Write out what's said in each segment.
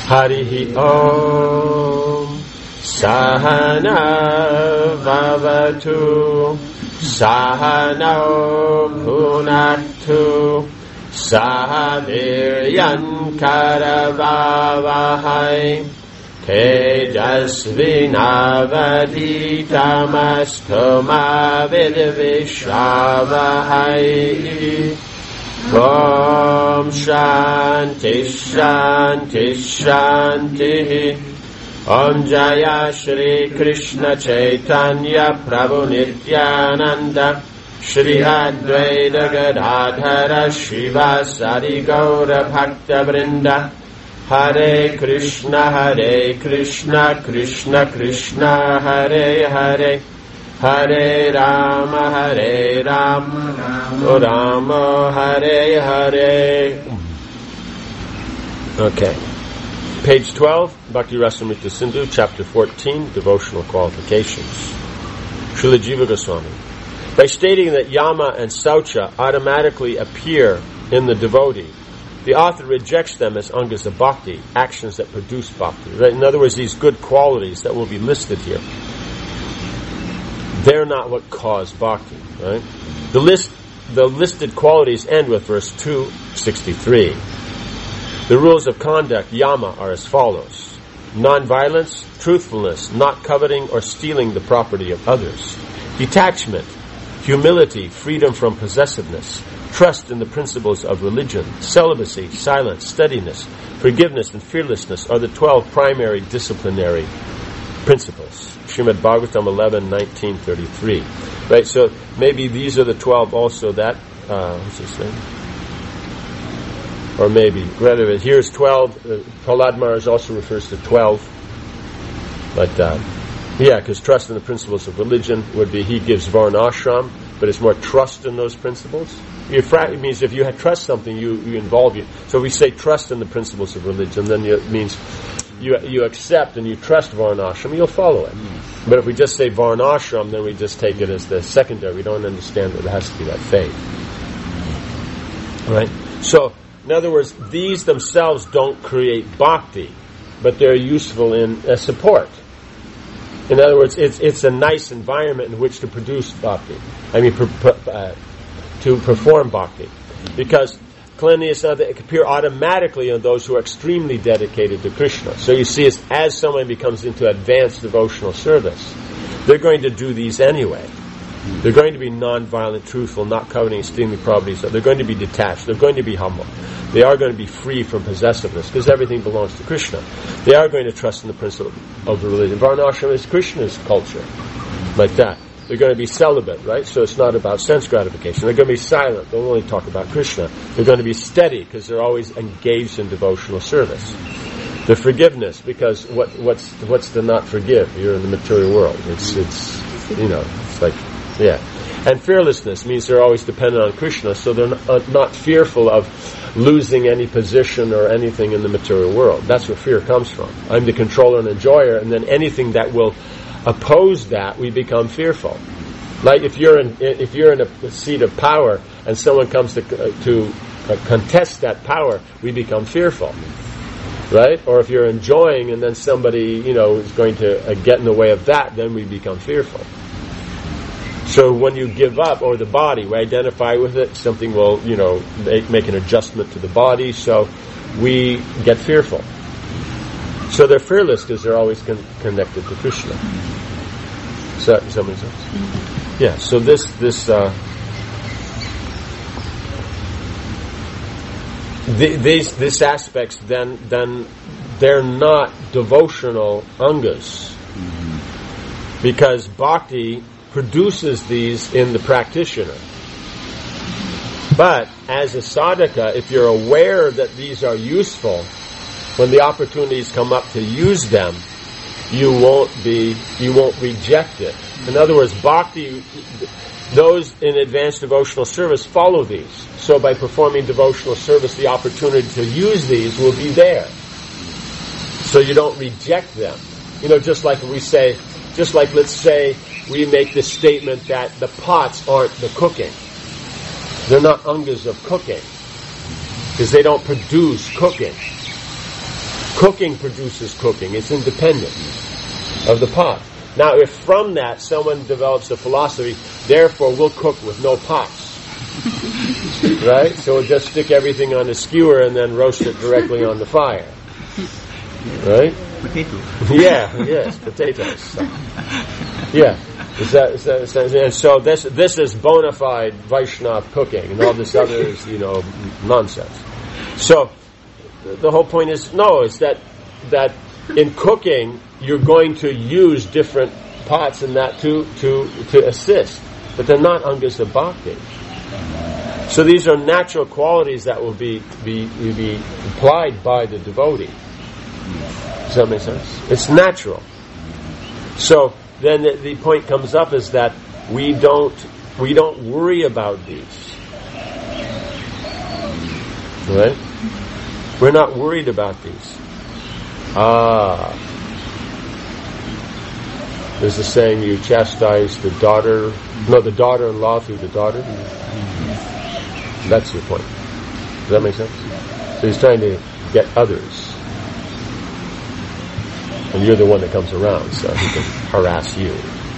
Harihi Om. Sahana Vavatu. Sahano Bhunaktu. Sahaviryan Karavavahai. Tejasvinavaditamastu ma vidvishavahai. Om Shanti Shanti Shanti. Om Jaya Shri Krishna Chaitanya Prabhu Nityananda Shri Advaita Gadadhara Shivasari Gaura Bhakta Vrinda. Hare Krishna Krishna Krishna Hare Hare, Hare Rama Rama Hare Hare. Okay. Page 12, Bhakti Rasamrita Sindhu, Chapter 14, Devotional Qualifications. Srila Jiva Goswami. By stating that Yama and Saucha automatically appear in the devotee, the author rejects them as angas of bhakti, actions that produce bhakti. Right? In other words, these good qualities that will be listed here, they're not what cause bhakti. Right? The listed qualities end with verse 263. The rules of conduct, yama, are as follows: non-violence, truthfulness, not coveting or stealing the property of others, detachment, humility, freedom from possessiveness, trust in the principles of religion, celibacy, silence, steadiness, forgiveness, and fearlessness are the 12 primary disciplinary principles. Srimad Bhagavatam 11:19-33. Right, so maybe these are the 12 also that, what's his name? Or maybe, rather, here's 12, Prahlad Maharaj also refers to 12, but, because trust in the principles of religion would be, he gives varnashram, but it's more trust in those principles. It means if you trust something, you involve you. So we say trust in the principles of religion, then it means you accept and you trust varnashram, you'll follow it. But if we just say varnashram, then we just take it as the secondary. We don't understand that it has to be that faith. Right? So, in other words, these themselves don't create bhakti, but they're useful in support. In other words, it's a nice environment in which to produce bhakti. To perform bhakti. Because cleanliness and other appear automatically on those who are extremely dedicated to Krishna. So you see, as someone becomes into advanced devotional service, they're going to do these anyway. They're going to be non-violent, truthful, not coveting, stealing the properties. They're going to be detached. They're going to be humble. They are going to be free from possessiveness because everything belongs to Krishna. They are going to trust in the principle of the religion. Varnashram is Krishna's culture, like that. They're going to be celibate, right? So it's not about sense gratification. They're going to be silent. They'll only talk about Krishna. They're going to be steady because they're always engaged in devotional service. The forgiveness, because what's to not forgive? You're in the material world. It's like. Yeah. And fearlessness means they're always dependent on Krishna, so they're not fearful of losing any position or anything in the material world. That's where fear comes from. I'm the controller and enjoyer, and then anything that will oppose that, we become fearful. Like if you're in a seat of power and someone comes to contest that power, we become fearful. Right? Or if you're enjoying and then somebody, is going to get in the way of that, then we become fearful. So when you give up, or the body, we identify with it, something will, make an adjustment to the body, so we get fearful. So they're fearless because they're always connected to Krishna. So, somebody else? Yeah, so these aspects, then they're not devotional angas. Because bhakti produces these in the practitioner. But as a sadhaka, if you're aware that these are useful, when the opportunities come up to use them, you won't reject it. In other words, bhakti, those in advanced devotional service follow these. So by performing devotional service, the opportunity to use these will be there. So you don't reject them. Just like let's say we make the statement that the pots aren't the cooking. They're not angas of cooking because they don't produce cooking. Cooking produces cooking. It's independent of the pot. Now, if from that someone develops a philosophy, therefore we'll cook with no pots. Right? So we'll just stick everything on a skewer and then roast it directly on the fire. Right? Potatoes. Yeah, yes, potatoes. Yeah. And so this is bona fide Vaishnava cooking, and all this other is, nonsense. So the whole point is that in cooking you're going to use different pots and that to assist, but they're not angas of bhakti. So these are natural qualities that will be applied by the devotee. Does that make sense? It's natural. So then the point comes up is that we don't worry about these. Right? We're not worried about these. There's a saying, you chastise the daughter-in-law through the daughter. That's your point. Does that make sense? So he's trying to get others. And you're the one that comes around, so he can harass you.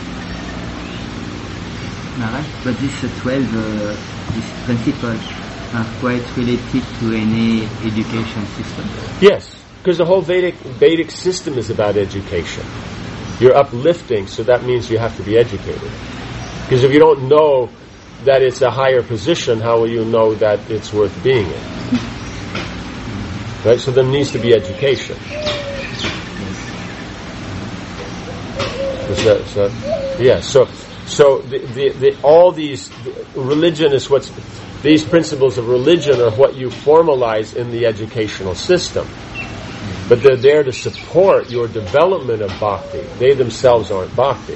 But these 12 these principles are quite related to any education system. Yes, because the whole Vedic system is about education. You're uplifting, so that means you have to be educated. Because if you don't know that it's a higher position, how will you know that it's worth being in? Right? So there needs to be education. So all these religion is these principles of religion are what you formalize in the educational system, but they're there to support your development of bhakti. They themselves aren't bhakti.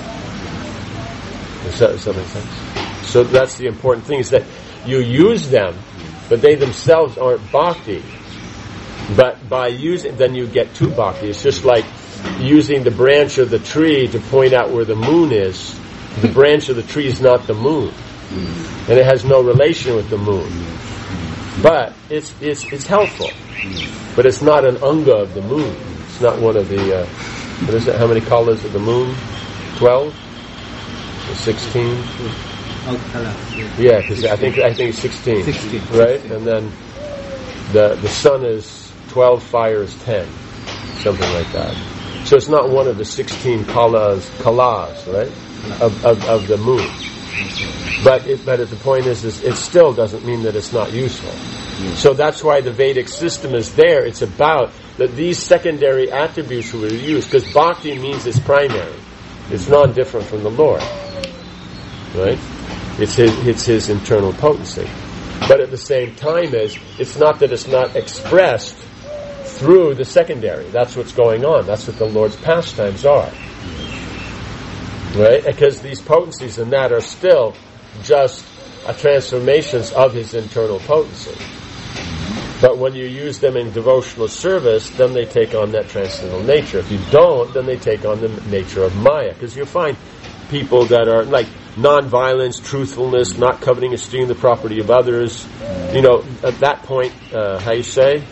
Does that make sense? So that's the important thing, is that you use them, but they themselves aren't bhakti. But by using, then you get to bhakti. It's just like using the branch of the tree to point out where the moon is. The branch of the tree is not the moon, and it has no relation with the moon. But it's helpful. But it's not an anga of the moon. It's not one of the what is it? How many colors of the moon? 12? Or 16? Yeah, because I think it's 16. 16. Right? And then the sun is 12, fire is 10. Something like that. So it's not one of the 16 kalas, right? Of the moon. But the point is it still doesn't mean that it's not useful. So that's why the Vedic system is there. It's about that these secondary attributes were used, because bhakti means it's primary. It's non-different from the Lord. Right? It's his internal potency. But at the same time it's not that it's not expressed through the secondary. That's what's going on. That's what the Lord's pastimes are. Right? Because these potencies and that are still just transformations of his internal potency. But when you use them in devotional service, then they take on that transcendental nature. If you don't, then they take on the nature of Maya. Because you'll find people that are like non-violence, truthfulness, not coveting or stealing the property of others. At that point, how you say?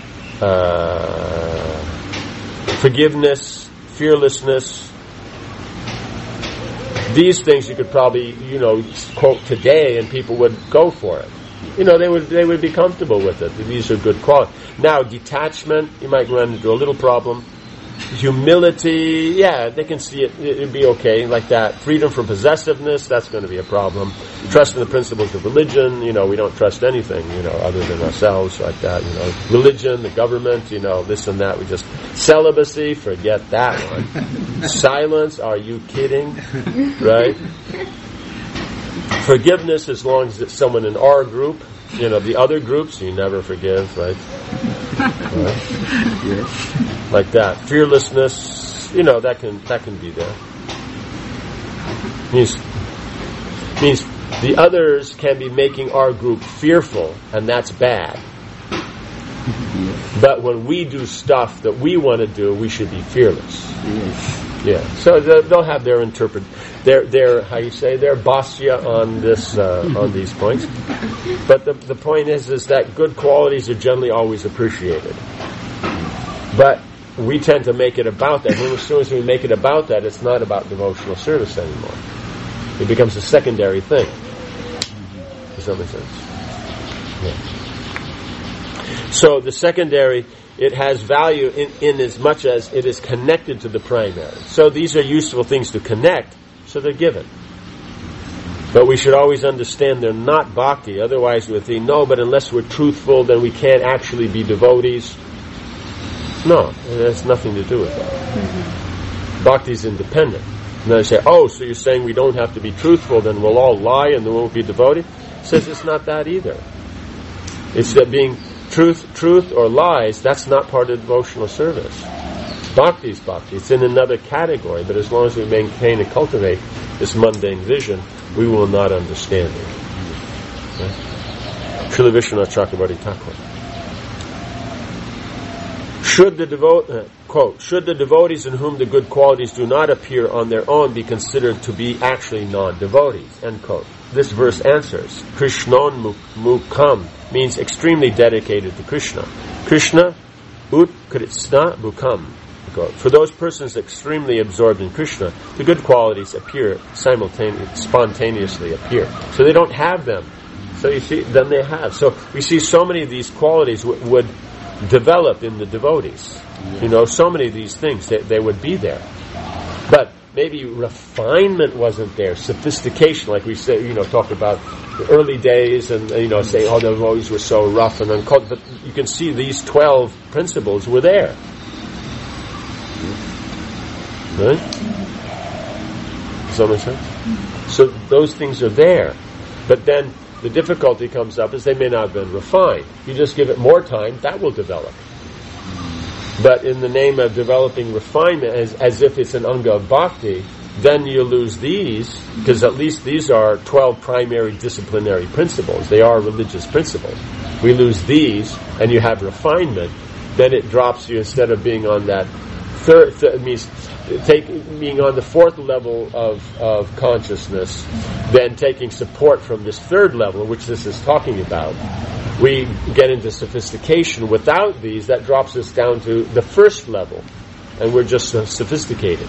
Forgiveness, fearlessness. These things you could probably, quote today, and people would go for it. They would be comfortable with it. These are good qualities. Now, detachment, you might run into a little problem. Humility, yeah, they can see it. It'd be okay, like that. Freedom from possessiveness, that's going to be a problem. Trust in the principles of religion, we don't trust anything, other than ourselves, like that. Religion, the government, this and that. We just celibacy, forget that one. Silence, are you kidding? Right? Forgiveness, as long as it's someone in our group. The other groups, you never forgive, right? Right? Yes. Like that. Fearlessness, that can be there. Means the others can be making our group fearful, and that's bad. But when we do stuff that we want to do, we should be fearless. Yes. Yeah. So they'll have their their how you say, their bhashya on this on these points. But the point is that good qualities are generally always appreciated. But we tend to make it about that. As soon as we make it about that, it's not about devotional service anymore. It becomes a secondary thing. Does that make sense? Yeah. So the secondary, it has value in as much as it is connected to the primary. So these are useful things to connect, so they're given. But we should always understand they're not bhakti. Otherwise we would think, no, but unless we're truthful, then we can't actually be devotees. No, it has nothing to do with that. Mm-hmm. Bhakti is independent. And then I say, oh, so you're saying we don't have to be truthful, then we'll all lie and then we won't be devoted? It says it's not that either. It's that being truth or lies, that's not part of devotional service. Bhakti is bhakti. It's in another category, but as long as we maintain and cultivate this mundane vision, we will not understand it. Okay? Srila Vishwanath Chakrabarti Thakur. Should the devotees in whom the good qualities do not appear on their own be considered to be actually non-devotees? End quote. This verse answers. Krishnon Mukham means extremely dedicated to Krishna. Krishna Utkritsna Mukham. For those persons extremely absorbed in Krishna, the good qualities appear spontaneously appear. So they don't have them. So you see, then they have. So we see so many of these qualities would develop in the devotees. You know, so many of these things, they would be there. But maybe refinement wasn't there, sophistication, like we say, talk about the early days and, say, oh, the devotees were so rough and uncultivated. But you can see these 12 principles were there. Right? Does that make sense? So those things are there. But then the difficulty comes up is they may not have been refined. You just give it more time, that will develop. But in the name of developing refinement as if it's an anga of bhakti, then you lose these, because at least these are 12 primary disciplinary principles. They are religious principles. We lose these, and you have refinement, then it drops you instead of being on that being on the fourth level of consciousness, then taking support from this third level, which this is talking about. We get into sophistication. Without these, that drops us down to the first level, and we're just sophisticated.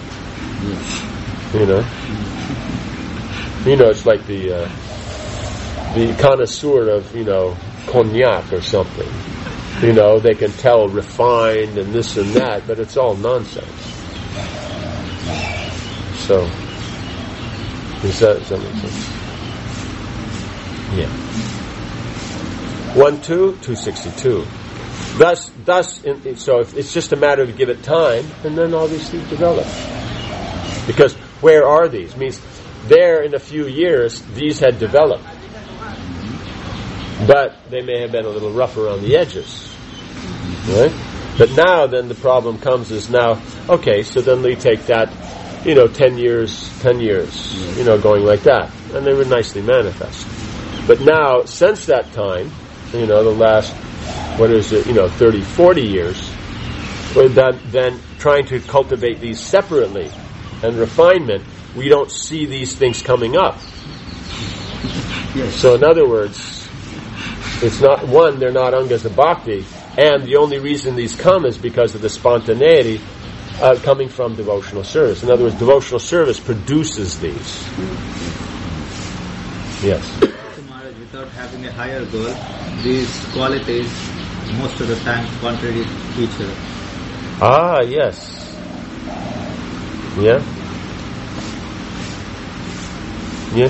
It's like the connoisseur of cognac or something. They can tell refined and this and that, but it's all nonsense. So, does that make sense? Yeah. 262. Thus, so if it's just a matter of give it time, and then all these things develop. Because where are these? It means there in a few years, these had developed. But they may have been a little rough around the edges. Right? But now then the problem comes is now, okay, so then we take that, 10 years, going like that. And they were nicely manifest. But now, since that time, the last, 30, 40 years, we're then trying to cultivate these separately. And refinement, we don't see these things coming up. Yes. So in other words, it's not, one, they're not angas of bhakti, and the only reason these come is because of the spontaneity coming from devotional service. In other words, devotional service produces these. Yes. Maharaj, without having a higher goal, these qualities most of the time contradict each other. Ah, yes. Yeah. Yeah.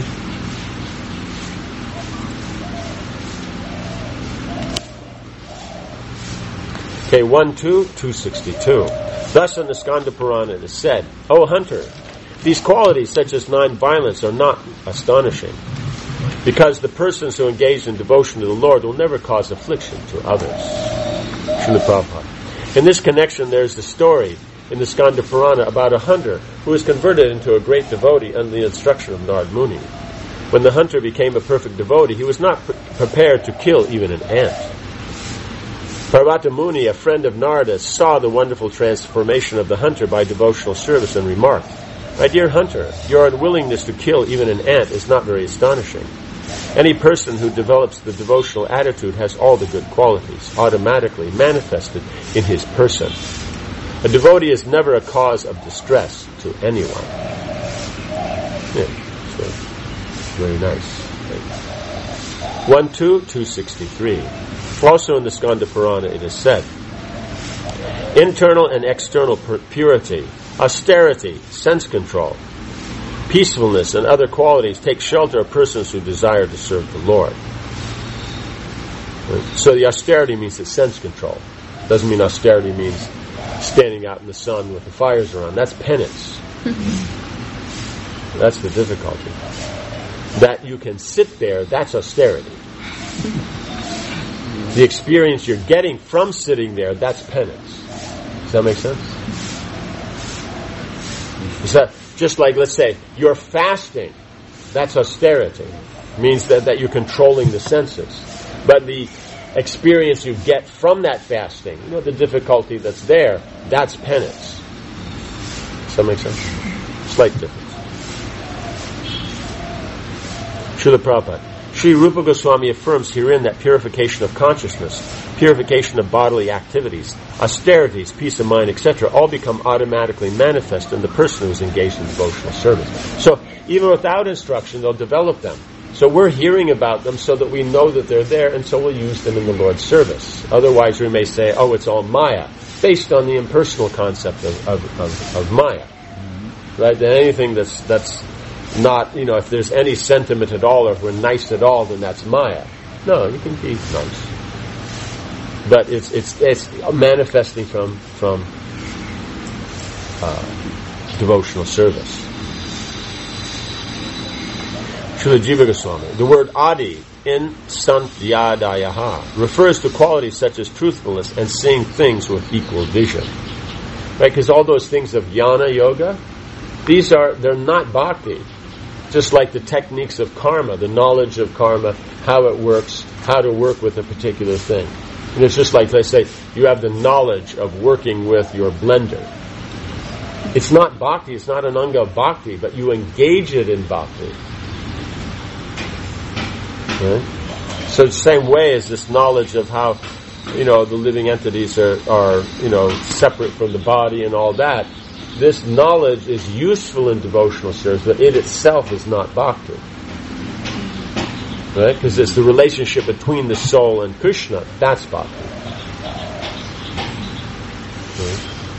Okay, 262. Thus in the Skanda Purana it is said, O hunter, these qualities such as non-violence are not astonishing, because the persons who engage in devotion to the Lord will never cause affliction to others. Srila Prabhupada. In this connection there is the story in the Skanda Purana about a hunter who was converted into a great devotee under the instruction of Narad Muni. When the hunter became a perfect devotee, he was not prepared to kill even an ant. Parvata Muni, a friend of Narada, saw the wonderful transformation of the hunter by devotional service and remarked, My dear hunter, your unwillingness to kill even an ant is not very astonishing. Any person who develops the devotional attitude has all the good qualities automatically manifested in his person. A devotee is never a cause of distress to anyone. Yeah, so very nice. 1.2.263. Also in the Skanda Purana it is said, internal and external purity, austerity, sense control, peacefulness, and other qualities take shelter of persons who desire to serve the Lord. So the austerity means the sense control. Doesn't mean austerity means standing out in the sun with the fires around. That's penance. That's the difficulty. That you can sit there, that's austerity. The experience you're getting from sitting there, that's penance. Does that make sense? Is that just like, let's say, you're fasting, that's austerity. It means that you're controlling the senses. But the experience you get from that fasting, the difficulty that's there, that's penance. Does that make sense? Slight difference. Srila Prabhupada. Sri Rupa Goswami affirms herein that purification of consciousness, purification of bodily activities, austerities, peace of mind, etc., all become automatically manifest in the person who is engaged in devotional service. So, even without instruction, they'll develop them. So we're hearing about them so that we know that they're there, and so we'll use them in the Lord's service. Otherwise, we may say, oh, it's all Maya, based on the impersonal concept of Maya. Right? And anything that's not, if there's any sentiment at all, or if we're nice at all, then that's Maya. No, you can be nice. But it's manifesting from devotional service. Srila Jiva Goswami. The word adi in santyadayaha refers to qualities such as truthfulness and seeing things with equal vision. Right? Because all those things of jnana yoga, they're not bhakti. Just like the techniques of karma, the knowledge of karma, how it works, how to work with a particular thing. And it's just like, let's say, you have the knowledge of working with your blender. It's not bhakti, it's not an anga of bhakti, but you engage it in bhakti. Right? So the same way as this knowledge of how, the living entities are separate from the body and all that, this knowledge is useful in devotional service, but it itself is not bhakti. Right? Because it's the relationship between the soul and Krishna, that's bhakti. Right?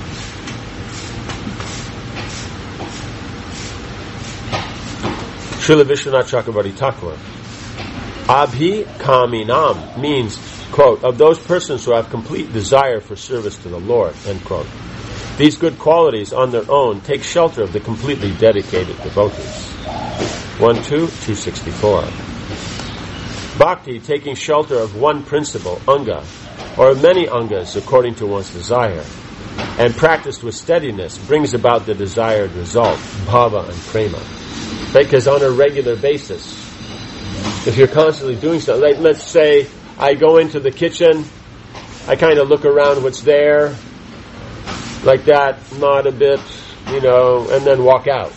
Srila Vishwanath Chakravarti Thakur. Abhi kaminam means, quote, of those persons who have complete desire for service to the Lord, end quote. These good qualities on their own take shelter of the completely dedicated devotees. 1.2.264. Bhakti, taking shelter of one principle, anga, or of many angas according to one's desire, and practiced with steadiness, brings about the desired result, bhava and prema. Right? Because on a regular basis, if you're constantly doing something, like let's say I go into the kitchen, I kind of look around what's there, like that, nod a bit, and then walk out.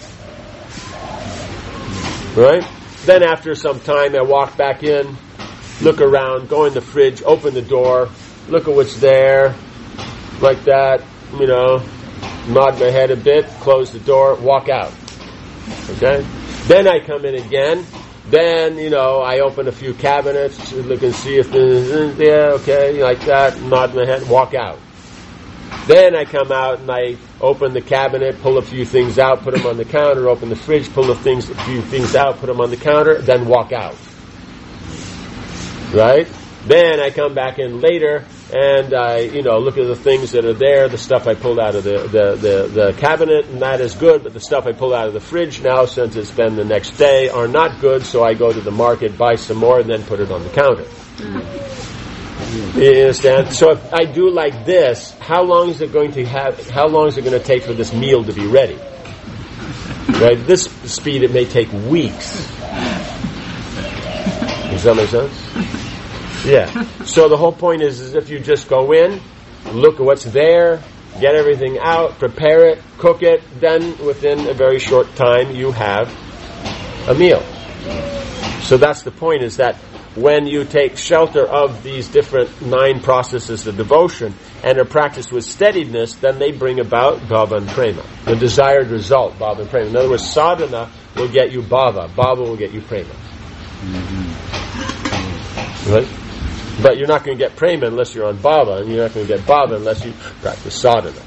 Right? Then after some time, I walk back in, look around, go in the fridge, open the door, look at what's there, like that, nod my head a bit, close the door, walk out. Okay? Then I come in again, then, I open a few cabinets, look and see if there's, okay, like that, nod my head, walk out. Then I come out and I open the cabinet, pull a few things out, put them on the counter, open the fridge, pull a few things out, put them on the counter, then walk out. Right? Then I come back in later and I, look at the things that are there, the stuff I pulled out of the cabinet, and that is good, but the stuff I pulled out of the fridge now, since it's been the next day, are not good, so I go to the market, buy some more, and then put it on the counter. You understand? So if I do like this, how long is it going to take for this meal to be ready? Right? This speed, it may take weeks. Does that make sense? Yeah. So the whole point is if you just go in, look at what's there, get everything out, prepare it, cook it, then within a very short time you have a meal. So that's the point, is that when you take shelter of these different 9 processes of devotion and are practiced with steadiness, then they bring about bhava and prema, the desired result, bhava and prema. In other words, sadhana will get you bhava, bhava will get you prema. Right? But you're not going to get prema unless you're on bhava, and you're not going to get bhava unless you practice sadhana.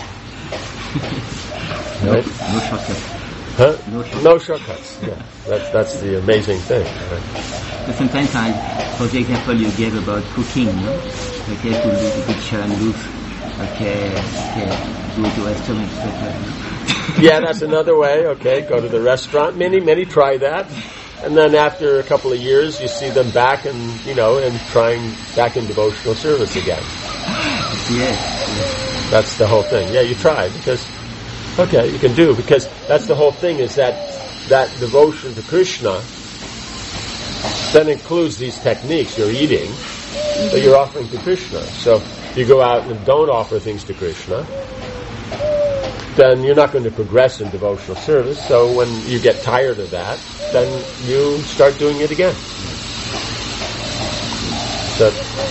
Right? No shortcuts. Huh? No shortcuts. Yeah, that's the amazing thing. Right? But sometimes, for the example you gave about cooking, no? Okay, to do the picture and look, okay, go to a restaurant, etc. Yeah, that's another way. Okay, go to the restaurant. Many try that, and then after a couple of years, you see them back and trying back in devotional service again. Yes. That's the whole thing. Yeah, you try because you can do, because that's the whole thing, is that devotion to Krishna that includes these techniques. You're eating, but you're offering to Krishna. So if you go out and don't offer things to Krishna, then you're not going to progress in devotional service. So when you get tired of that, then you start doing it again. So,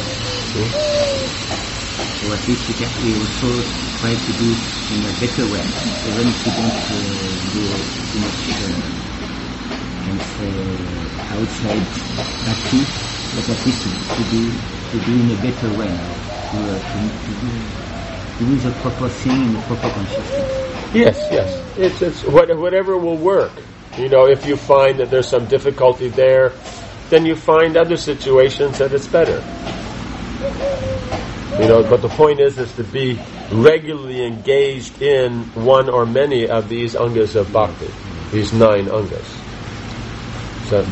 So at least we also try to do in a better way, even if we don't do too much, can say, outside practice, but at least to do in a better way now, to do the proper thing in the proper consciousness. Yes. It's whatever will work. If you find that there's some difficulty there, then you find other situations that it's better. But the point is to be regularly engaged in one or many of these angas of bhakti, these 9 angas. So,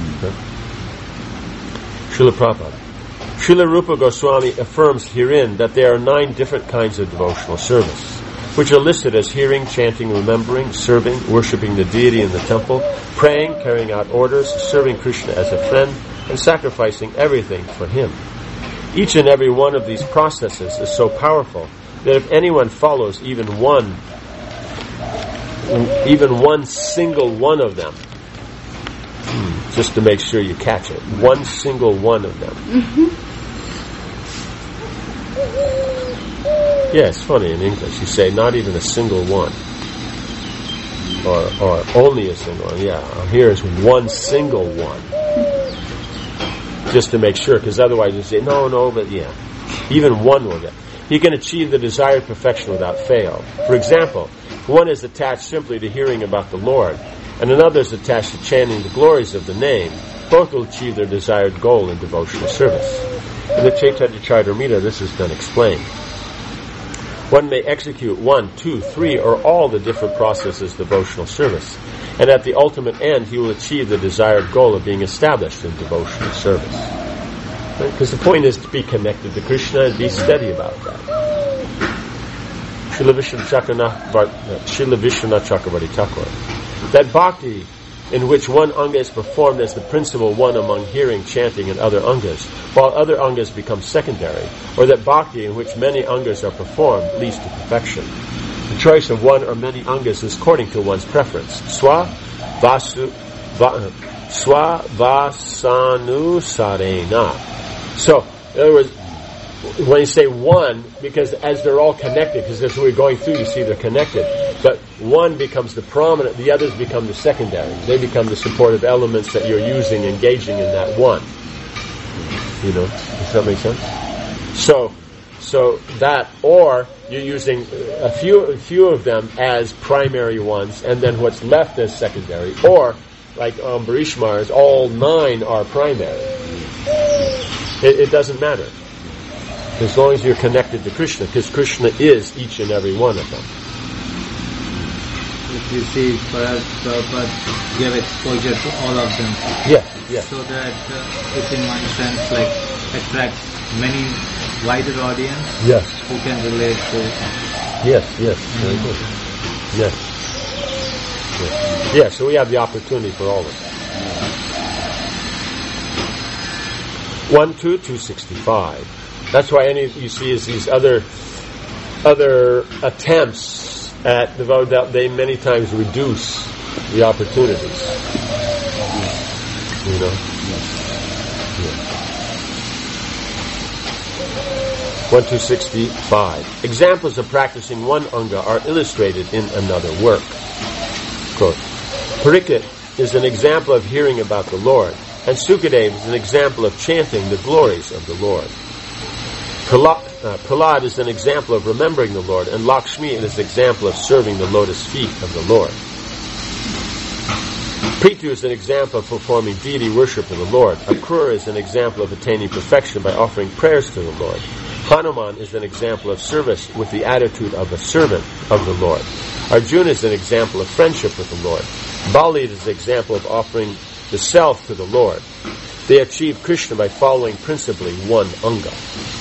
Srila Prabhupada. Srila Rupa Goswami affirms herein that there are 9 different kinds of devotional service, which are listed as hearing, chanting, remembering, serving, worshipping the deity in the temple, praying, carrying out orders, serving Krishna as a friend, and sacrificing everything for him. Each and every one of these processes is so powerful that if anyone follows even one single one of them, just to make sure you catch it, one single one of them. Yeah, it's funny in English. You say not even a single one, or only a single one. Yeah, here is one single one. Just to make sure, because otherwise you say, no, but yeah. Even one will get. He can achieve the desired perfection without fail. For example, if one is attached simply to hearing about the Lord, and another is attached to chanting the glories of the name, both will achieve their desired goal in devotional service. In the Chaitanya Charitamrita, this has been explained. One may execute 1, 2, 3, or all the different processes of devotional service, and at the ultimate end, he will achieve the desired goal of being established in devotional service. Because the point is to be connected to Krishna and be steady about that. Srila Vishwanath Chakravarti Thakur. That bhakti in which one anga is performed as the principal one among hearing, chanting, and other angas, while other angas become secondary, or that bhakti in which many angas are performed leads to perfection. The choice of one or many angas is according to one's preference. Svasanusarena. So, in other words, when you say one, because as they're all connected, because as we're going through, you see they're connected, but one becomes the prominent, the others become the secondary. They become the supportive elements that you're using, engaging in that one. Does that make sense? So that, or you're using a few of them as primary ones, and then what's left as secondary, or like Ambarish Maharaj, all 9 are primary. It doesn't matter. As long as you're connected to Krishna, because Krishna is each and every one of them. If you see, Prabhupada give exposure to all of them. Yes. So that it in one sense attracts many wider audience. Yes. Who can relate to. Yes. Very good. Yes. Yeah, so we have the opportunity for all of them. 265. That's why you see is these other attempts at devout, they many times reduce the opportunities. Yeah. 1265. Examples of practicing one anga are illustrated in another work. Quote, Parikshit is an example of hearing about the Lord, and Sukadeva is an example of chanting the glories of the Lord. Prahlad is an example of remembering the Lord, and Lakshmi is an example of serving the lotus feet of the Lord. Prithu is an example of performing deity worship of the Lord. Akrura is an example of attaining perfection by offering prayers to the Lord. Hanuman is an example of service with the attitude of a servant of the Lord. Arjuna is an example of friendship with the Lord. Bali is an example of offering the self to the Lord. They achieve Krishna by following principally one anga.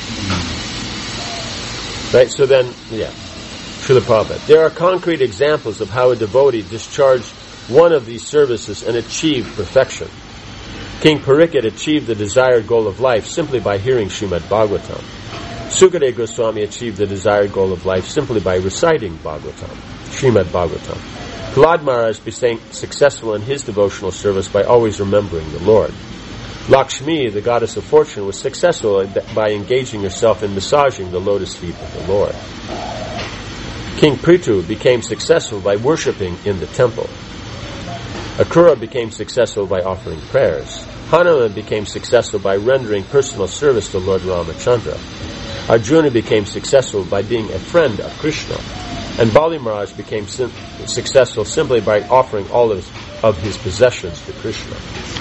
Right, so then, Srila Prabhupada. There are concrete examples of how a devotee discharged one of these services and achieved perfection. King Parikshit achieved the desired goal of life simply by hearing Srimad Bhagavatam. Sukadeva Goswami achieved the desired goal of life simply by reciting Srimad Bhagavatam. Prahlad Maharaj became successful in his devotional service by always remembering the Lord. Lakshmi, the goddess of fortune, was successful by engaging herself in massaging the lotus feet of the Lord. King Prithu became successful by worshipping in the temple. Akrura became successful by offering prayers. Hanuman became successful by rendering personal service to Lord Ramachandra. Arjuna became successful by being a friend of Krishna. And Bali Maharaj became successful simply by offering all of his possessions to Krishna.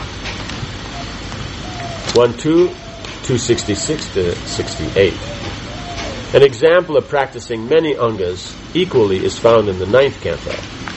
266 to 68. An example of practicing many angas equally is found in the 9th canto.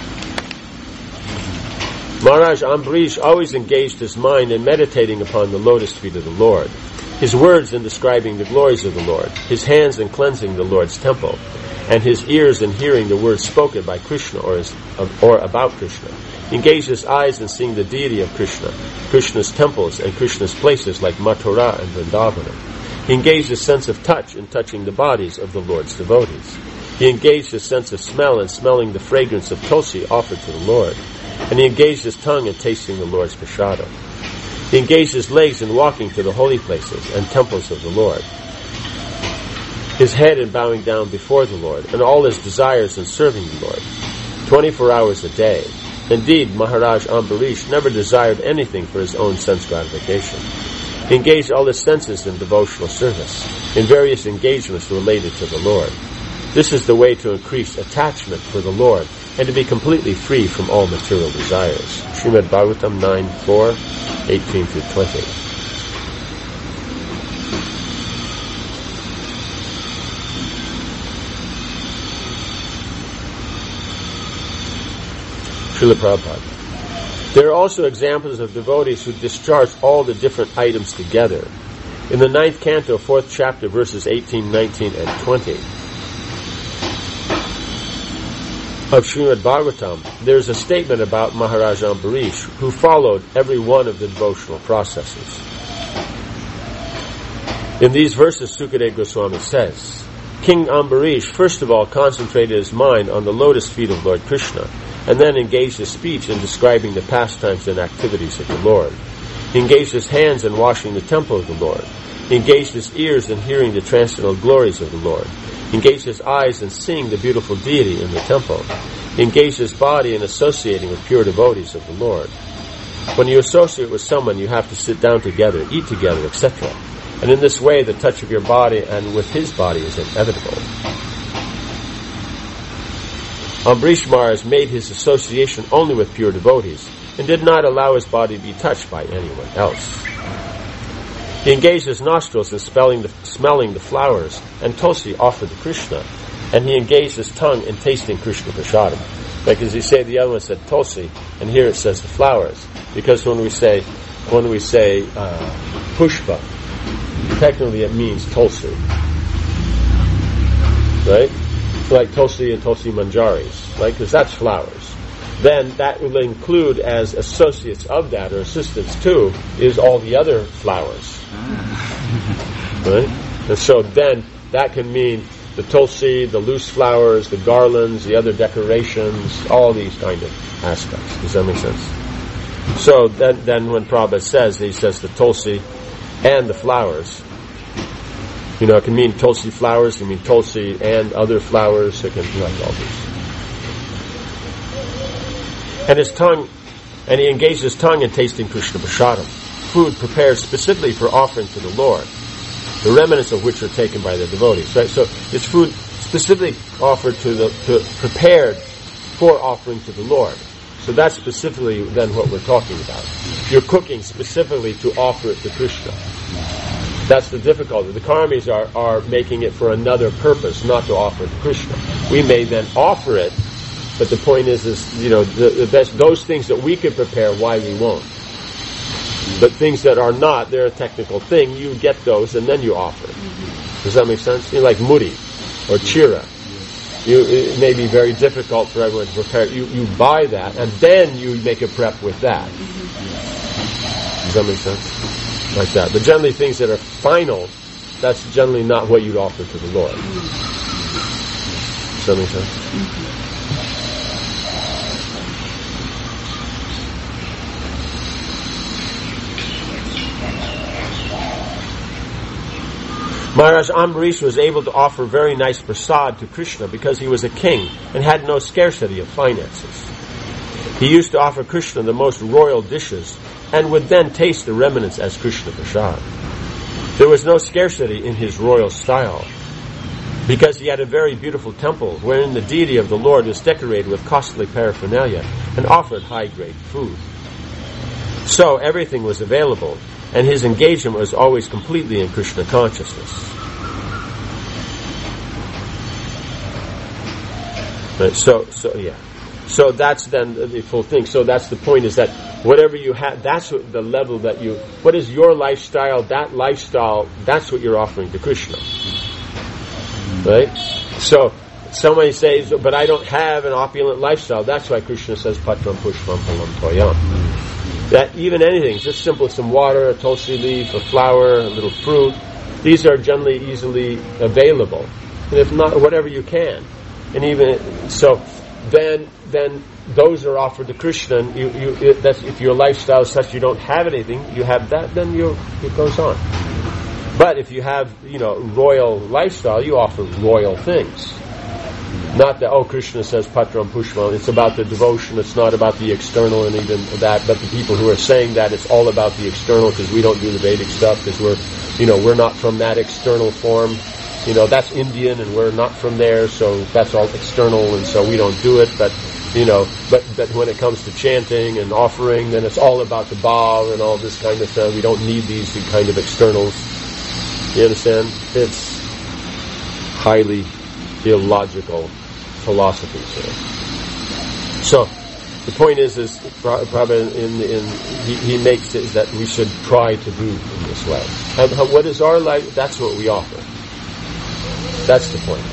Maharaj Ambarish always engaged his mind in meditating upon the lotus feet of the Lord, his words in describing the glories of the Lord, his hands in cleansing the Lord's temple, and his ears in hearing the words spoken by Krishna or about Krishna. He engaged his eyes in seeing the deity of Krishna, Krishna's temples, and Krishna's places like Mathura and Vrindavana. He engaged his sense of touch in touching the bodies of the Lord's devotees. He engaged his sense of smell in smelling the fragrance of tulsi offered to the Lord. And he engaged his tongue in tasting the Lord's prasadam. He engaged his legs in walking to the holy places and temples of the Lord. His head in bowing down before the Lord, and all his desires in serving the Lord. 24 hours a day. Indeed, Maharaj Ambarish never desired anything for his own sense gratification. He engaged all his senses in devotional service, in various engagements related to the Lord. This is the way to increase attachment for the Lord and to be completely free from all material desires. Srimad Bhagavatam 9:4, 18 through 20. Srila Prabhupada. There are also examples of devotees who discharge all the different items together. In the 9th canto, 4th chapter, verses 18, 19, and 20 of Srimad Bhagavatam, there is a statement about Maharaj Ambarish, who followed every one of the devotional processes. In these verses, Sukadeva Goswami says, King Ambarish first of all concentrated his mind on the lotus feet of Lord Krishna, and then engaged his speech in describing the pastimes and activities of the Lord. He engaged his hands in washing the temple of the Lord. He engaged his ears in hearing the transcendental glories of the Lord. He engaged his eyes in seeing the beautiful deity in the temple. He engaged his body in associating with pure devotees of the Lord. When you associate with someone, you have to sit down together, eat together, etc. And in this way, the touch of your body and with his body is inevitable. Ambarish Maharaj made his association only with pure devotees and did not allow his body to be touched by anyone else. He engaged his nostrils in smelling the flowers and tulsi offered to Krishna, and he engaged his tongue in tasting Krishna prasadam. Like as you say, the other one said tulsi, and here it says the flowers, because when we say pushpa, technically it means tulsi, right? So like tulsi and tulsi manjaris, right? Because that's flowers. Then that will include as associates of that, or assistants to, is all the other flowers. Right? And so then that can mean the tulsi, the loose flowers, the garlands, the other decorations, all these kind of aspects. Does that make sense? So then when Prabhupada says, he says the tulsi and the flowers, It can mean tulsi flowers, it can mean tulsi and other flowers, it can be like all these. And his tongue, and he engaged his tongue in tasting Krishna Prasadam, food prepared specifically for offering to the Lord, the remnants of which are taken by the devotees. Right? So it's food specifically offered prepared for offering to the Lord. So that's specifically then what we're talking about. You're cooking specifically to offer it to Krishna. That's the difficulty. The karmis are making it for another purpose, not to offer it to Krishna. We may then offer it, but the point is the best, those things that we could prepare, why we won't. But things that are not, they're a technical thing, you get those and then you offer it. Does that make sense? Like mudi or chira. It may be very difficult for everyone to prepare. You buy that and then you make a prep with that. Does that make sense? Like that. But generally things that are final, that's generally not what you'd offer to the Lord. Does that make sense? Maharaj Ambarish was able to offer very nice prasad to Krishna because he was a king and had no scarcity of finances. He used to offer Krishna the most royal dishes and would then taste the remnants as Krishna Prasad. There was no scarcity in his royal style because he had a very beautiful temple wherein the deity of the Lord was decorated with costly paraphernalia and offered high-grade food. So everything was available, and his engagement was always completely in Krishna consciousness. Right, so that's then the full thing. So that's the point, is that whatever you have, that's what the level that what is your lifestyle, that's what you're offering to Krishna. Right? So somebody says, but I don't have an opulent lifestyle. That's why Krishna says, Patram Pushpam Phalam Toyam. That even anything, just simple, some water, a tulsi leaf, a flower, a little fruit, these are generally easily available. And if not, whatever you can. And even so, then those are offered to Krishna. And that's, if your lifestyle is such you don't have anything, you have that, then it goes on. But if you have, royal lifestyle, you offer royal things. Not that, Krishna says Patram Pushpam, it's about the devotion, it's not about the external and even that, but the people who are saying that it's all about the external because we don't do the Vedic stuff because we're not from that external form. That's Indian and we're not from there, so that's all external and so we don't do it, but when it comes to chanting and offering, then it's all about the bhav and all this kind of stuff. We don't need these kind of externals. You understand? It's highly illogical philosophies. So the point is Prabhupada he makes it that we should try to do in this way. And what is our life? That's what we offer. That's the point.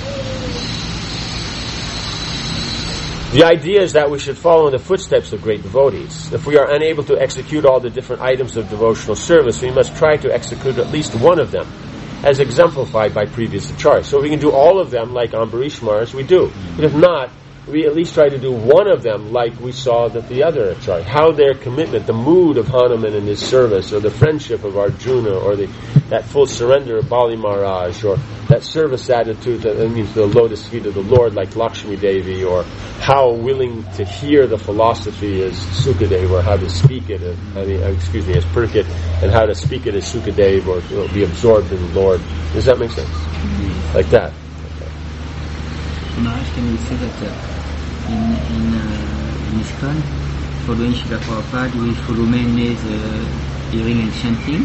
The idea is that we should follow in the footsteps of great devotees. If we are unable to execute all the different items of devotional service, we must try to execute at least one of them, as exemplified by previous acharyas. So if we can do all of them like Ambarish Maharaj, we do. But if not, we at least try to do one of them like we saw that the other acharya. How their commitment, the mood of Hanuman in his service, or the friendship of Arjuna, or that full surrender of Bali Maharaj, or that service attitude to the lotus feet of the Lord like Lakshmi Devi, or how willing to hear the philosophy is Sukadeva, or how to speak it, as Parikshit, and how to speak it as Sukadeva, or be absorbed in the Lord. Does that make sense? Mm-hmm. Like that. Maharaj, can we say that in ISKCON, following Srila Prabhupada, we follow mainly the hearing and chanting,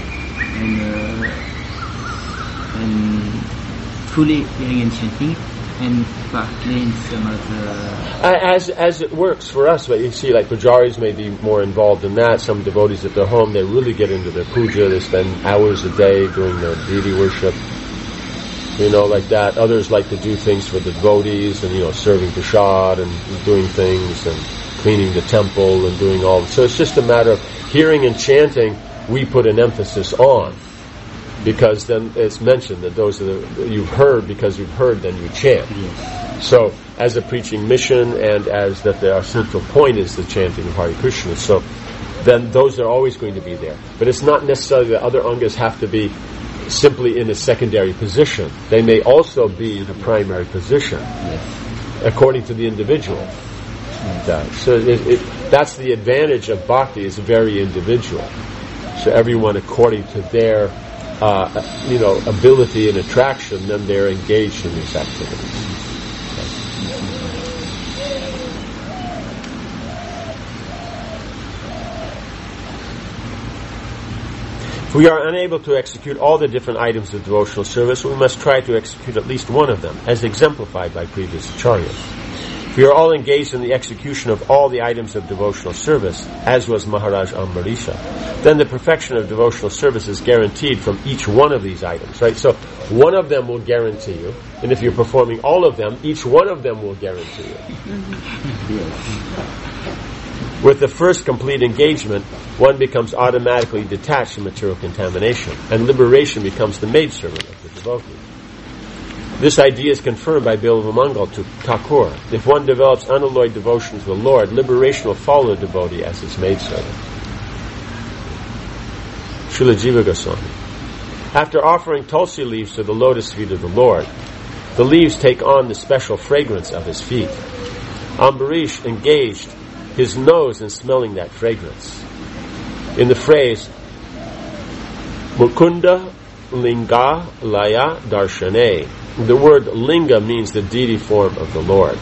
and fully hearing and chanting, and partly in some other... As it works for us, but you see, like pujaris may be more involved in that. Some devotees at their home, they really get into their puja. They spend hours a day doing their deity worship. Like that. Others like to do things for the devotees and, serving prasad and doing things and cleaning the temple and doing all. So it's just a matter of hearing and chanting. We put an emphasis on because then it's mentioned that those are you've heard, because you've heard, then you chant. Yes. So as a preaching mission and as that our central point is the chanting of Hare Krishna. So then those are always going to be there. But it's not necessarily that other angas have to be simply in a secondary position. They may also be in a primary position, according to the individual. So that's the advantage of bhakti, is very individual. So everyone according to their ability and attraction, then they're engaged in these activities. If we are unable to execute all the different items of devotional service, we must try to execute at least one of them, as exemplified by previous acharyas. If we are all engaged in the execution of all the items of devotional service, as was Maharaj Ambarisha, then the perfection of devotional service is guaranteed from each one of these items, right? So one of them will guarantee you, and if you're performing all of them, each one of them will guarantee you. With the first complete engagement, one becomes automatically detached from material contamination, and liberation becomes the maidservant of the devotee. This idea is confirmed by Bilvamangal to Thakur. If one develops unalloyed devotion to the Lord, liberation will follow the devotee as his maidservant. Srila Jiva Goswami. After offering tulsi leaves to the lotus feet of the Lord, the leaves take on the special fragrance of his feet. Ambarish engaged his nose in smelling that fragrance. In the phrase, Mukunda Linga Laya Darshane, the word linga means the deity form of the Lord.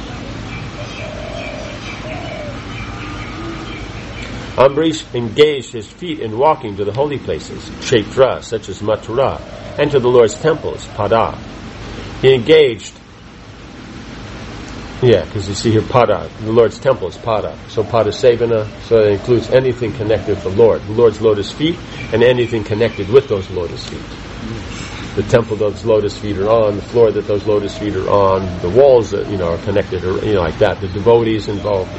Ambarish engaged his feet in walking to the holy places, Kshetra, such as Mathura, and to the Lord's temples, Pada. He engaged, because you see here Pada, the Lord's temple is Pada. So Pada Sevana, so it includes anything connected with the Lord. The Lord's lotus feet, and anything connected with those lotus feet. The temple those lotus feet are on, the floor that those lotus feet are on, the walls that are connected, or like that. The devotees involved.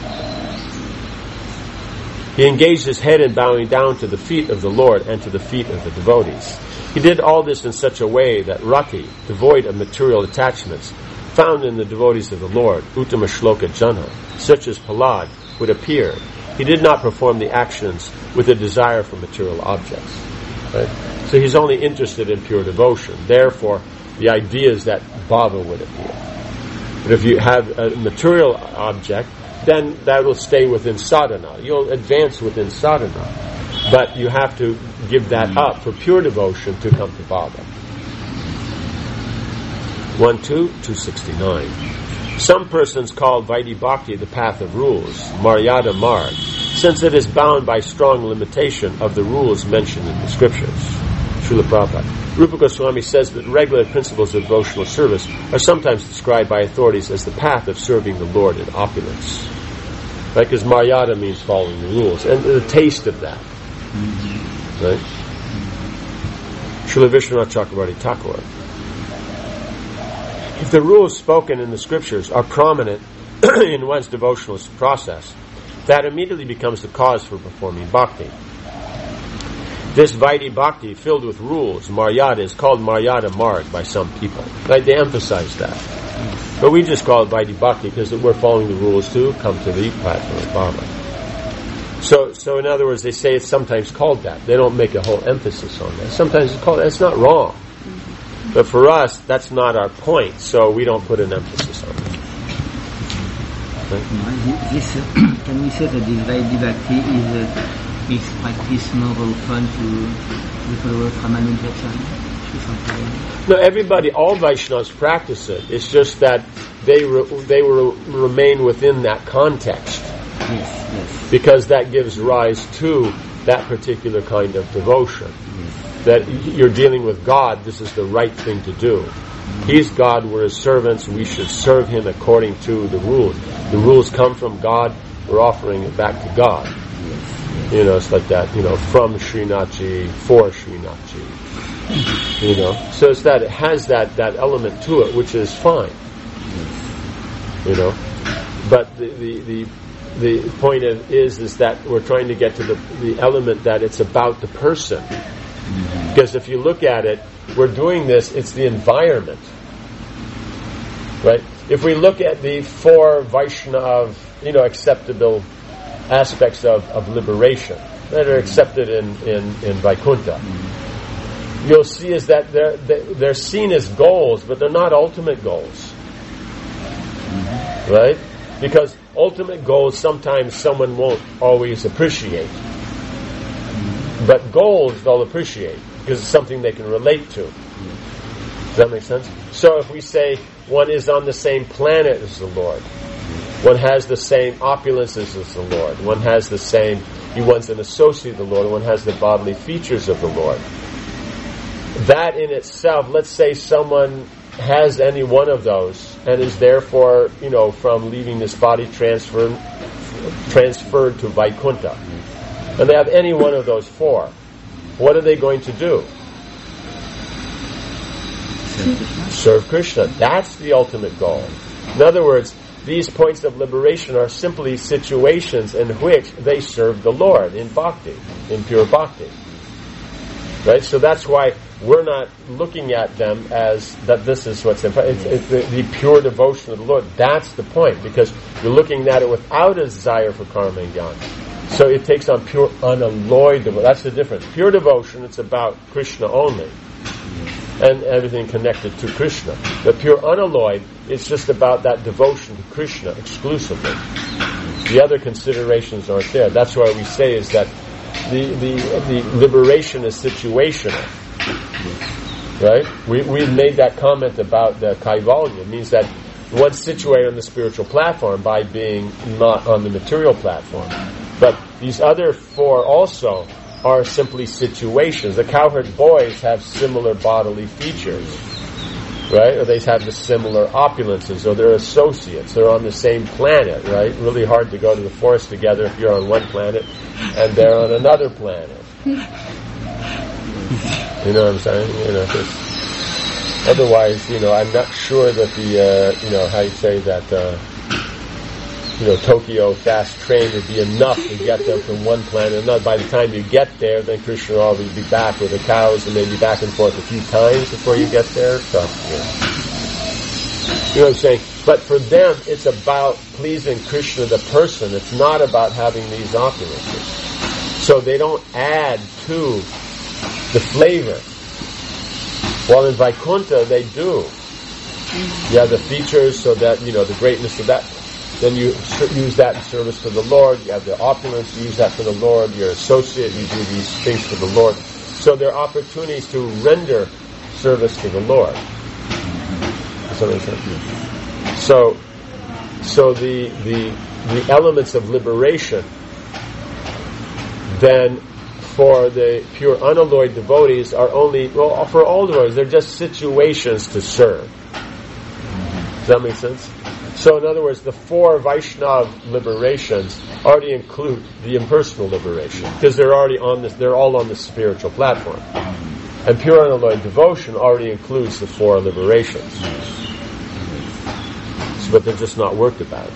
He engaged his head in bowing down to the feet of the Lord and to the feet of the devotees. He did all this in such a way that Rati, devoid of material attachments, found in the devotees of the Lord, Uttama Shloka Jana, such as Prahlad, would appear. He did not perform the actions with a desire for material objects. Right? So he's only interested in pure devotion. Therefore, the idea is that bhava would appear. But if you have a material object, then that will stay within sadhana. You'll advance within sadhana. But you have to give that up for pure devotion to come to bhava. 269. Some persons call Vaidhi Bhakti the path of rules, Maryada Marg, since it is bound by strong limitation of the rules mentioned in the scriptures. Srila Prabhupada. Rupa Goswami says that regular principles of devotional service are sometimes described by authorities as the path of serving the Lord in opulence. Right? Because Maryada means following the rules, and the taste of that. Right? Srila Vishwanath Chakravarti Thakur. If the rules spoken in the scriptures are prominent in one's devotional process, that immediately becomes the cause for performing bhakti. This Vaidhi Bhakti, filled with rules, Maryada, is called Maryada Marg by some people. Right? They emphasize that. But we just call it Vaidhi Bhakti because we're following the rules to come to the platform of Bhava. So in other words, they say it's sometimes called that. They don't make a whole emphasis on that. Sometimes it's called that. It's not wrong. But for us, that's not our point, so we don't put an emphasis on it. Right? Can we say that this Vaidhi Bhakti is practiced more often to the followers of Ramanujacharya? No, everybody, all Vaishnavas practice it. It's just that they remain within that context. Yes. Because that gives rise to that particular kind of devotion. That you're dealing with God, this is the right thing to do. He's God, we're His servants, we should serve Him according to the rules. The rules come from God, we're offering it back to God. It's like that, from Srinathji, for Srinathji. So it's that it has that element to it, which is fine. But the point is that we're trying to get to the element that it's about the person. Because if you look at it, we're doing this, it's the environment. Right? If we look at the four Vaishnava, acceptable aspects of liberation that are accepted in Vaikuntha. you'll see is that they're seen as goals, but they're not ultimate goals. Right? Because ultimate goals sometimes someone won't always appreciate. But goals they'll appreciate because it's something they can relate to. Does that make sense? So if we say one is on the same planet as the Lord, one has the same opulences as the Lord, one has the same, one's an associate of the Lord, one has the bodily features of the Lord. That in itself, let's say someone has any one of those and is therefore, from leaving this body transferred to Vaikuntha. And they have any one of those four. What are they going to do? Serve Krishna. That's the ultimate goal. In other words, these points of liberation are simply situations in which they serve the Lord in bhakti, in pure bhakti. Right? So that's why we're not looking at them as that this is what's important. It's the pure devotion of the Lord. That's the point, because you're looking at it without a desire for karma and jnana. So it takes on pure unalloyed devotion. That's the difference. Pure devotion, it's about Krishna only. And everything connected to Krishna. But pure unalloyed, it's just about that devotion to Krishna exclusively. The other considerations aren't there. That's why we say is that the liberation is situational. Right? We made that comment about the Kaivalya. It means that one's situated on the spiritual platform by being not on the material platform. But these other four also are simply situations. The cowherd boys have similar bodily features, right? Or they have the similar opulences, or they're associates. They're on the same planet, right? Really hard to go to the forest together if you're on one planet and they're on another planet. You know what I'm saying? Otherwise, I'm not sure that how you say that, Tokyo fast train would be enough to get them from one planet to another. By the time you get there, then Krishna will already be back with the cows and maybe back and forth a few times before you get there. So, you know what I'm saying? But for them, it's about pleasing Krishna the person. It's not about having these opulences. So they don't add to the flavor. While in Vaikuntha, they do. You have the features so that, the greatness of that. Then you use that in service for the Lord. You have the opulence, you use that for the Lord. You're associate, you do these things for the Lord. So there are opportunities to render service to the Lord. Does that make sense? So the elements of liberation, then for the pure unalloyed devotees are only, for all devotees, they're just situations to serve. Does that make sense? So in other words, the four Vaishnava liberations already include the impersonal liberation, because they're all on the spiritual platform. And pure unalloyed devotion already includes the four liberations. But they're just not worked about.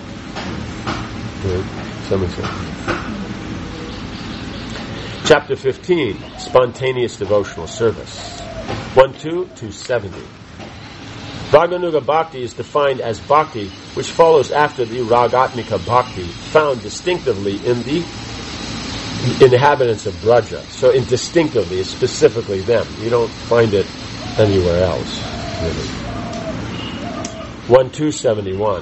Chapter 15, Spontaneous Devotional Service. 270. Raganuga Bhakti is defined as bhakti which follows after the Ragatmika Bhakti, found distinctively in the inhabitants of Braja. So distinctively, it's specifically them. You don't find it anywhere else. Really. 271.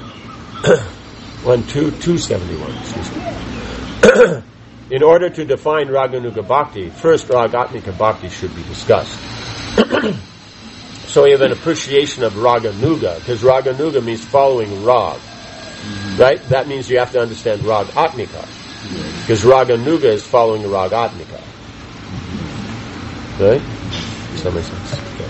271, excuse me. In order to define Raganuga Bhakti, first Ragatmika Bhakti should be discussed. So we have an appreciation of Raganuga, because Raganuga means following Rag. Right? That means you have to understand Ragatmika, because Raganuga is following Ragatmika. Right? Does that make sense? Okay.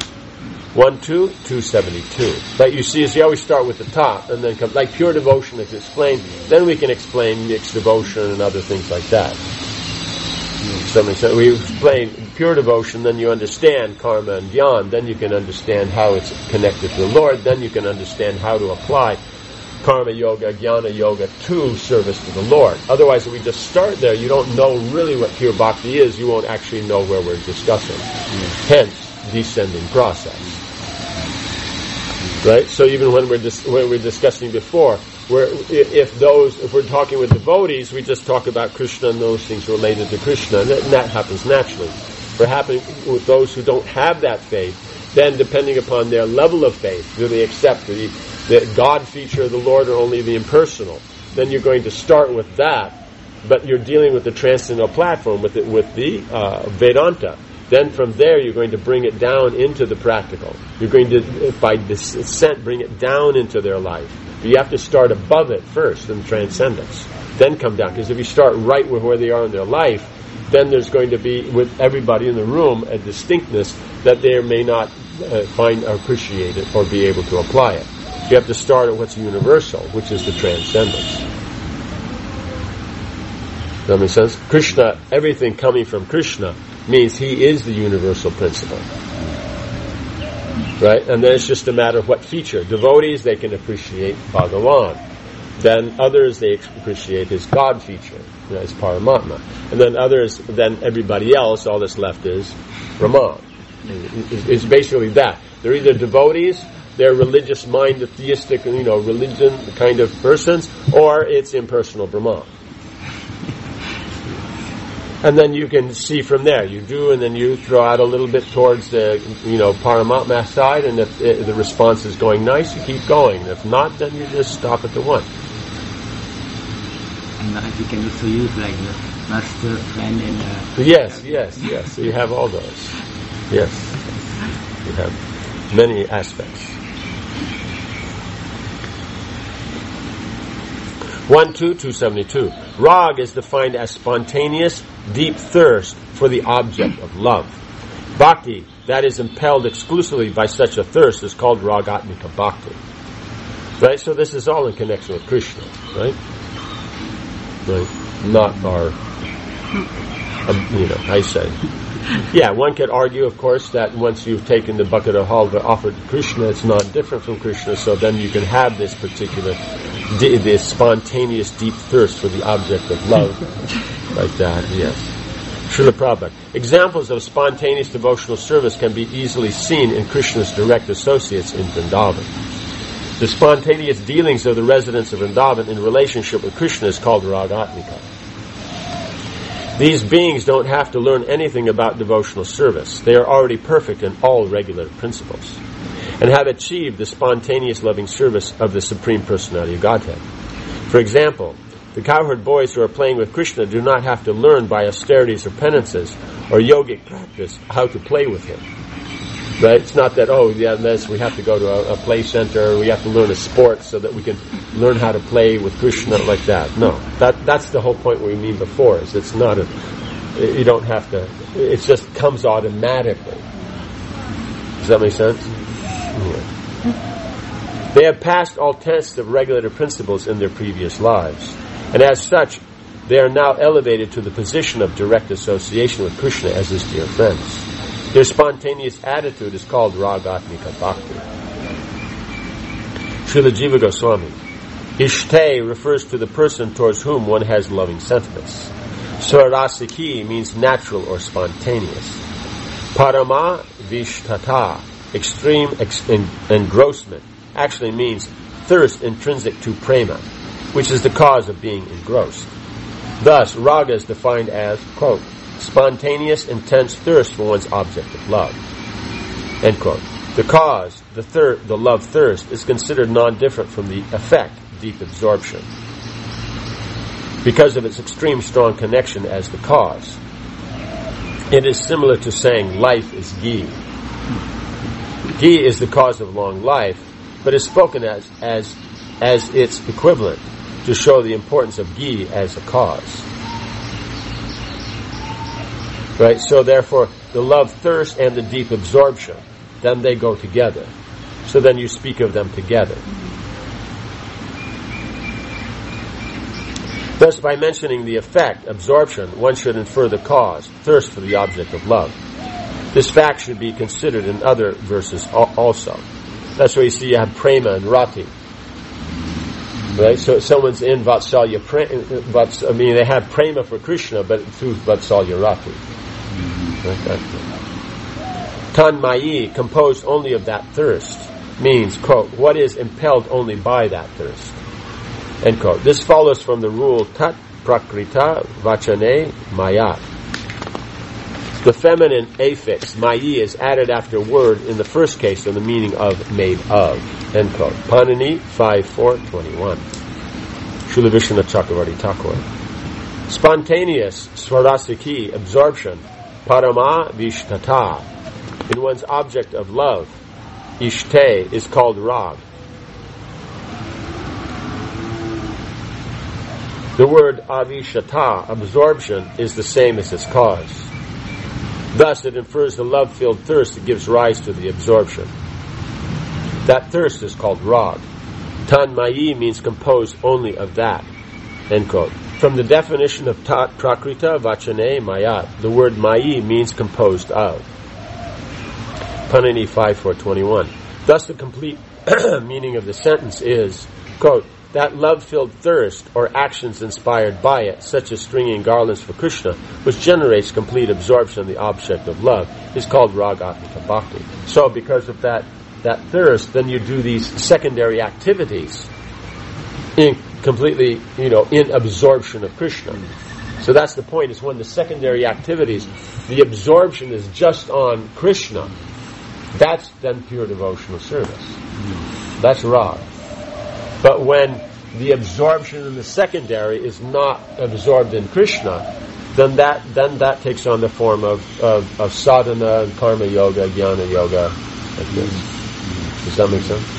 272. But you see, as you always start with the top, and then come, like pure devotion is explained, then we can explain mixed devotion and other things like that. So we explain pure devotion, then you understand karma and jnana, then you can understand how it's connected to the Lord, then you can understand how to apply karma yoga, jnana yoga to service to the Lord. Otherwise, if we just start there, you don't know really what pure bhakti is, you won't actually know where we're discussing. Hence, descending process. Right? So even when we're discussing before, if we're talking with devotees, we just talk about Krishna and those things related to Krishna, and that happens naturally. For happening with those who don't have that faith, then depending upon their level of faith, do they accept the God feature of the Lord or only the impersonal? Then you're going to start with that, but you're dealing with the transcendental platform, with the Vedanta. Then from there you're going to bring it down into the practical. You're going to, by descent, bring it down into their life. But you have to start above it first in transcendence. Then come down, because if you start right where they are in their life, then there's going to be, with everybody in the room, a distinctness that they may not find or appreciate it or be able to apply it. You have to start at what's universal, which is the transcendence. Does that make sense? Krishna, everything coming from Krishna means he is the universal principle. Right? And then it's just a matter of what feature. Devotees, they can appreciate Bhagavan. Then others, they appreciate his God feature, his Paramatma. And then others, then everybody else, all that's left is Brahman. It's basically that. They're either devotees, they're religious-minded, theistic, religion kind of persons, or it's impersonal Brahman. And then you can see from there. You do, and then you throw out a little bit towards the, Paramatma side, and if the response is going nice, you keep going. And if not, then you just stop at the one. And you can also use like master, friend, and... Yes. So you have all those. Yes. You have many aspects. 272. Rag is defined as spontaneous, deep thirst for the object of love. Bhakti, that is impelled exclusively by such a thirst, is called ragatmika bhakti. Right? So this is all in connection with Krishna, right? Right? Not our, I say. Yeah, one could argue, of course, that once you've taken the bucket of halva offered to Krishna, it's not different from Krishna, so then you can have this particular, this spontaneous deep thirst for the object of love, like that, yes. Srila Prabhupada. Examples of spontaneous devotional service can be easily seen in Krishna's direct associates in Vrindavan. The spontaneous dealings of the residents of Vrindavan in relationship with Krishna is called ragatmika. These beings don't have to learn anything about devotional service. They are already perfect in all regular principles and have achieved the spontaneous loving service of the Supreme Personality of Godhead. For example, the cowherd boys who are playing with Krishna do not have to learn by austerities or penances or yogic practice how to play with him. Right? It's not that, we have to go to a play center, we have to learn a sport so that we can learn how to play with Krishna like that. No. That's the whole point we mean before, is it's not you don't have to, it just comes automatically. Does that make sense? Yeah. They have passed all tests of regulative principles in their previous lives, and as such, they are now elevated to the position of direct association with Krishna as his dear friends. Their spontaneous attitude is called ragatmika bhakti. Srila Jiva Goswami. Ishte refers to the person towards whom one has loving sentiments. Sarasiki means natural or spontaneous. Parama vishtata, extreme engrossment, actually means thirst intrinsic to prema, which is the cause of being engrossed. Thus, raga is defined as, quote, spontaneous, intense thirst for one's object of love. End quote. The cause, the love thirst, is considered non-different from the effect, deep absorption, because of its extreme strong connection as the cause. It is similar to saying life is ghee. Ghee is the cause of long life, but is spoken as its equivalent to show the importance of ghee as a cause. Right? So therefore, the love thirst and the deep absorption, then they go together. So then you speak of them together. Thus, by mentioning the effect, absorption, one should infer the cause, thirst for the object of love. This fact should be considered in other verses also. That's why you see you have prema and rati. Right? So someone's in Vatsalya prema, they have prema for Krishna, but through Vatsalya rati. Tanmayi, composed only of that thirst, means, quote, what is impelled only by that thirst. End quote. This follows from the rule tat prakrita vachane mayat. The feminine affix, mayi, is added after word in the first case in the meaning of made of. End quote. Panini 5.4.21. Srila Vishwanath Chakravarti Thakur. Spontaneous swarasiki, absorption, parama vishtata, in one's object of love, ishte, is called rag. The word avishata, absorption, is the same as its cause. Thus, it infers the love-filled thirst that gives rise to the absorption. That thirst is called rag. Tanmayi means composed only of that. End quote. From the definition of prakrita vachane mayat, the word mayi means composed of. Panini 5.4.21. Thus, the complete meaning of the sentence is, quote, that love-filled thirst or actions inspired by it, such as stringing garlands for Krishna, which generates complete absorption of the object of love, is called ragatmika bhakti. So because of that thirst, then you do these secondary activities in completely, in absorption of Krishna. So that's the point, is when the secondary activities, the absorption is just on Krishna, that's then pure devotional service. That's rag. But when the absorption in the secondary is not absorbed in Krishna, then that takes on the form of sadhana and karma yoga, jnana yoga, like this. Does that make sense?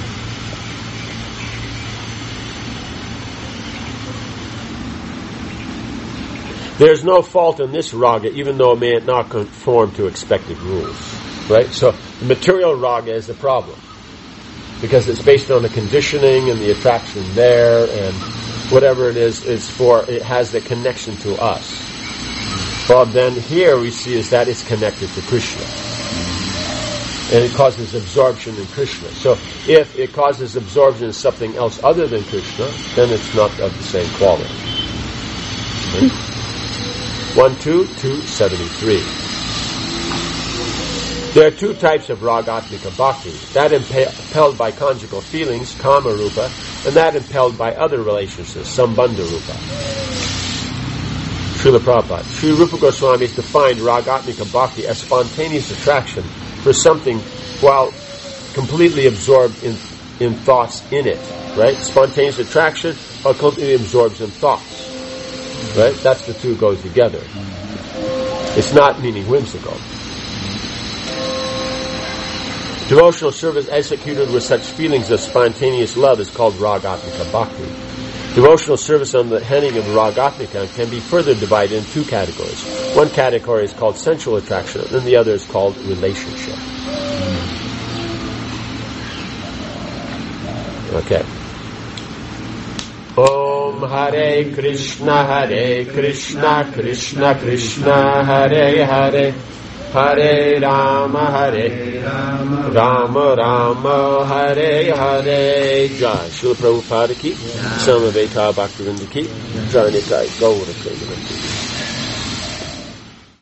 There's no fault in this raga, even though it may not conform to expected rules. Right? So the material raga is the problem, because it's based on the conditioning and the attraction there, and whatever it is it has the connection to us. Well, then here we see is that it's connected to Krishna, and it causes absorption in Krishna. So if it causes absorption in something else other than Krishna, then it's not of the same quality. Right? 1.2.2.73. There are two types of ragatmika bhakti, that impelled by conjugal feelings, kama rupa, and that impelled by other relationships, sambandha rupa. Srila Prabhupada. Sri Rupa Goswami has defined ragatmika bhakti as spontaneous attraction for something while completely absorbed in thoughts in it. Right? Spontaneous attraction while completely absorbed in thoughts. Right? That's the two goes together. It's not meaning whimsical. Devotional service executed with such feelings of spontaneous love is called ragatmika bhakti. Devotional service on the heading of ragatmika can be further divided in two categories. One category is called sensual attraction, and the other is called relationship. Okay. Om Hare Krishna, Krishna Krishna, Hare Hare, Hare Rama, Rama Rama, Hare Hare. Jai Srila Prabhupada ki, Samaveta Bhaktivinoda ki, Jai Nitai Gaura Premanandi.